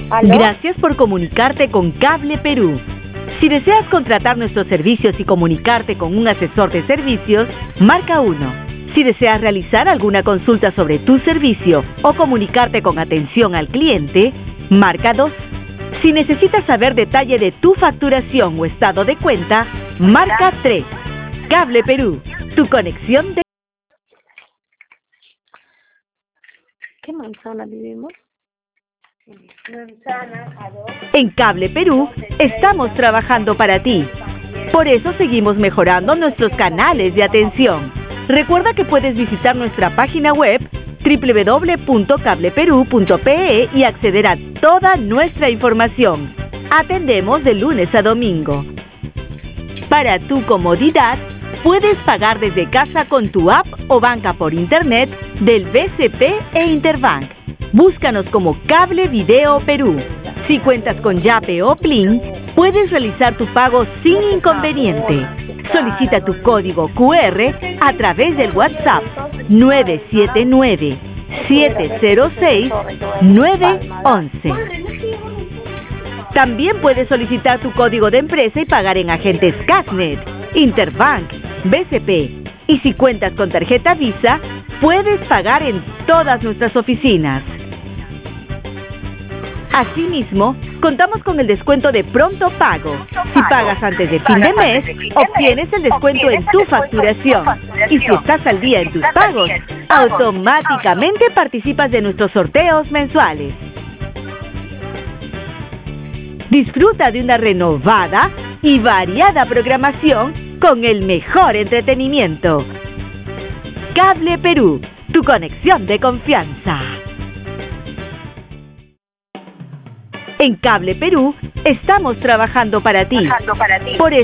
¿Aló? Gracias por comunicarte con Cable Perú. Si deseas contratar nuestros servicios y comunicarte con un asesor de servicios, marca 1. Si deseas realizar alguna consulta sobre tu servicio o comunicarte con atención al cliente, marca 2. Si necesitas saber detalle de tu facturación o estado de cuenta, marca 3. Cable Perú, tu conexión de... ¿Qué manzana vivimos? Manzana, En Cable Perú estamos trabajando para ti. Por eso seguimos mejorando nuestros canales de atención. Recuerda que puedes visitar nuestra página web www.cableperú.pe y acceder a toda nuestra información. Atendemos de lunes a domingo. Para tu comodidad, puedes pagar desde casa con tu app o banca por internet del BCP e Interbank. Búscanos como Cable Video Perú. Si cuentas con Yape o Plin, puedes realizar tu pago sin inconveniente. Solicita tu código QR a través del WhatsApp 979-706-911. También puedes solicitar tu código de empresa y pagar en agentes Cashnet, Interbank, BCP. Y si cuentas con tarjeta Visa, puedes pagar en todas nuestras oficinas. Asimismo, contamos con el descuento de pronto pago. Si pagas antes de fin de mes, obtienes el descuento en tu facturación. Y si estás al día en tus pagos, automáticamente participas de nuestros sorteos mensuales. Disfruta de una renovada y variada programación con el mejor entretenimiento. Cable Perú, tu conexión de confianza. En Cable Perú estamos trabajando para ti. Por